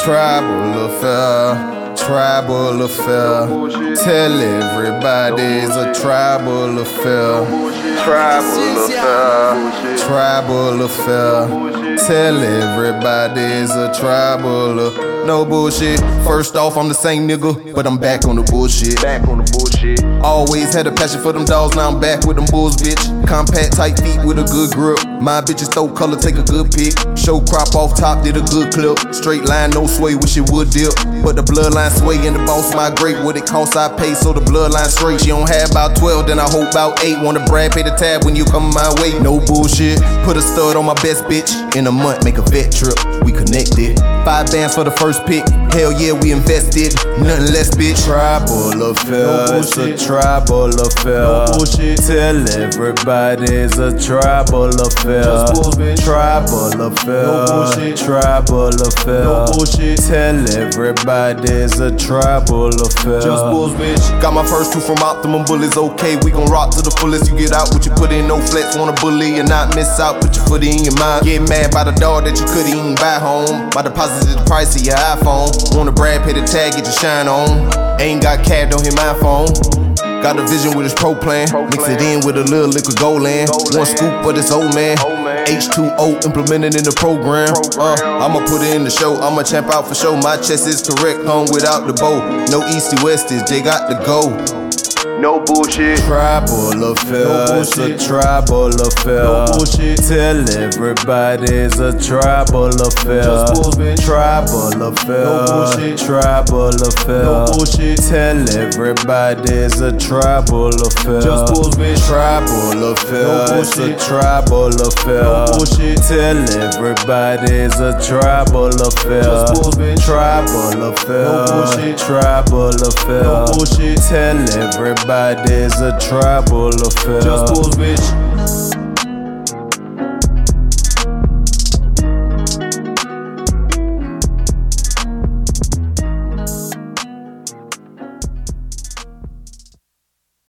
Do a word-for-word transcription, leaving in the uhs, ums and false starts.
tribal affair, tribal affair. Tell everybody it's a tribal affair, tribal affair, tribal affair. Tell everybody it's a tribal affair. No bullshit. First off, I'm the same nigga, but I'm back on the bullshit. Back on the bullshit. Always had a passion for them dogs, now I'm back with them bulls, bitch. Compact, tight feet with a good grip. My bitches throat color, take a good pic. Show crop off top, did a good clip. Straight line, no sway, wish it would dip. But the bloodline sway and the boss migrate. What it costs, I pay, so the bloodline straight. She don't have about twelve, then I hope about eight. Wanna brag, pay the tab when you come my way. No bullshit. Put a stud on my best bitch. In a month, make a vet trip. We connected. Five bands for the first pick. Hell yeah, we invested. Nothing less, bitch. Tribal affair. No it's a tribal affair. No bullshit. Tell everybody it's a tribal affair. Just bulls, bitch. Tribal affair. No bullshit. Tribal affair. No bullshit. Tell everybody it's a tribal affair. Just bulls, bitch. Got my first two from Optimum Bullies. Okay, we gon' rock to the fullest. You get out what you put in. No flex, wanna bully and not miss out. Put your foot in your mind. Get mad by the dog that you couldn't even buy home. My deposit is the price of your iPhone. Wanna brag, pay the tag, get your shine on. Ain't got cab, don't hit my phone. Got a vision with his pro plan. Mix it in with a little liquid gold land. One scoop for this old man. H two O implemented in the program. Uh, I'ma put it in the show. I'ma champ out for show. My chest is correct, hung without the bow. No easty westies, they got to go. No bullshit. Tribal affair. No bullshit. It's a tribal affair. No bullshit. Tell everybody it's a tribal affair. Just bulls, bitch. Tribal affair. No bullshit. Tribal affair. No bullshit. Tell everybody it's a tribal affair. Just bulls, bitch. Tribal affair. No bullshit. It's a tribal affair. No bullshit. Tell everybody it's a tribal affair. Just bulls, bitch. Tribal affair. No bullshit. Tribal affair. No bullshit. Tell everybody. Everybody's a tribal affair. Just bulls, bitch.